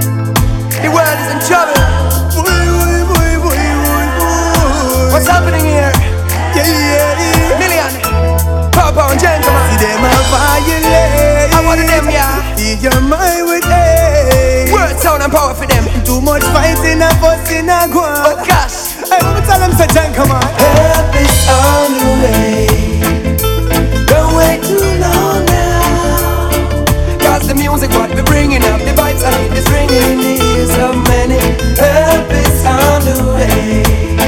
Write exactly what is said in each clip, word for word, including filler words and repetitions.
The world is in trouble. What's happening here? Yeah, yeah, yeah. Million, Papa and gentlemen. See them a violate. I want them, yeah. Feed your mind with hate. Word, sound and power for them. Too much fighting and fussing and go on. Oh gosh, Hey, let me tell them, say, John, come on. help is on the way. Don't wait too long now. Cause the music what we're bringing up, the vibes I need is ringing in the ears of many. Help is on the way.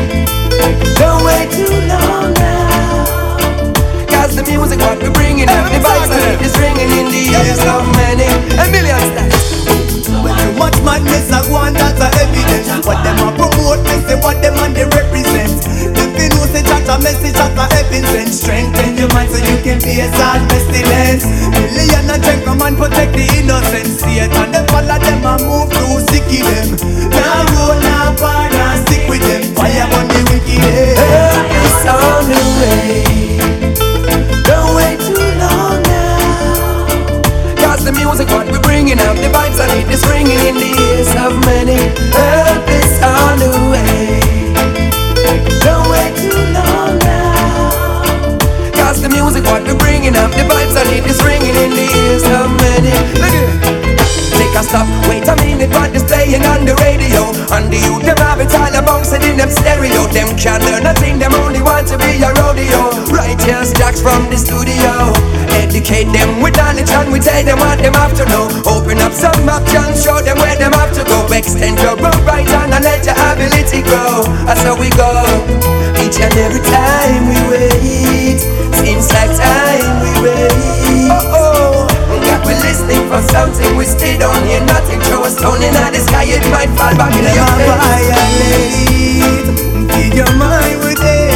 Don't wait too long now. Cause the music what we're bringing up, the vibes I need is ringing in the ears of many. A million stars. When too much madness I go on, that's a evidence. What them a promote, they say what them and they represent. If you know say chat a message at a heaven sent. Strengthen your mind so you can face all pestilence. Million and check come and protect the innocent. See it and them follow them and move to sicky them. Now roll, now bar, now stick with them. Fire on the wicked head. Help is on the way. Don't wait too long now. Cause the music what we're bringing up, the vibes I need is ringing in the ears of many. Help is on the way. Don't wait too long now. Cause the music what we're bringing up, the vibes I need is ringing in the ears of many. Look at it. Take a stop, wait a minute, what is playing on the radio? And the youth, them have it all bouncing in them stereo. Them can't learn nothing, them only want to be a rodeo. Right here's Jacks from the studio. Educate them with knowledge and we tell them what them have to know. Open up some options, show them where them have to go. Extend your road right on and let your ability grow. That's how we go, each and every time we wait. Seems like time we wait. Oh oh, got we listening for something, we still don't hear nothing. Throw a stone in the sky, it might fall back in your face. Violate, feed your mind with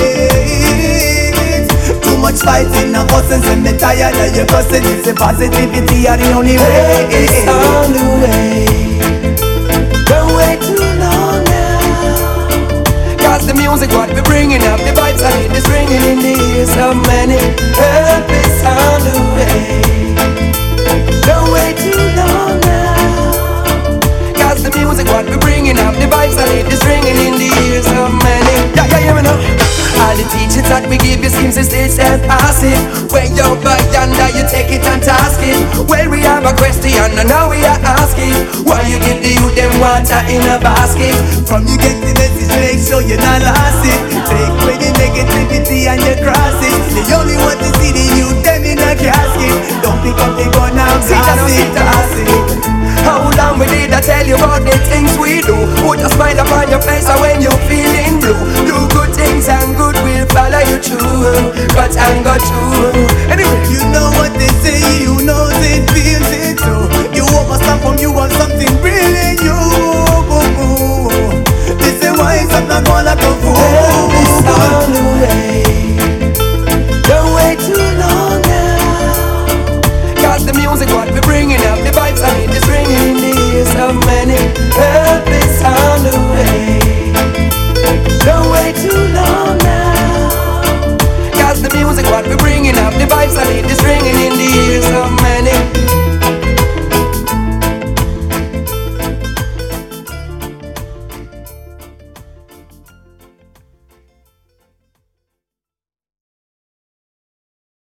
hate. Too much fighting and fussing, send me tired of your cussing. It's a positivity are the only way. It's on the way. Don't wait too long now. Cause the music what we're bringing up, the vibes I need is ringing in the ears of many. Help is on the way. Don't wait too long now. Cause the music what we're bringing up, the vibes I need is ringing in the ears of many. Yeah, yeah, hear me now. All the teachings that we give you seems to still stand passive. When you're by yonder, you take it and task it. Well, we have a question and now we are asking, why you give the youth them water in a basket? From you get the message, make sure you're not lost it. Take away the negativity and you cross it. They only want to see the youth them in a casket. Don't pick up the gun and blast it, blast it. How long we did I tell you about the things we do? Put a smile upon your face and when you're feeling blue, do good things and good will follow you through. Got and got through. Anyway, you know what they say, you know it feels it too. You want my stuff from you want something real in you. They say why is I'm not gonna come for it's on the way. Don't wait too long now. Cause the music what we're bringing up, the vibes I need is ringing in the ears of many. Help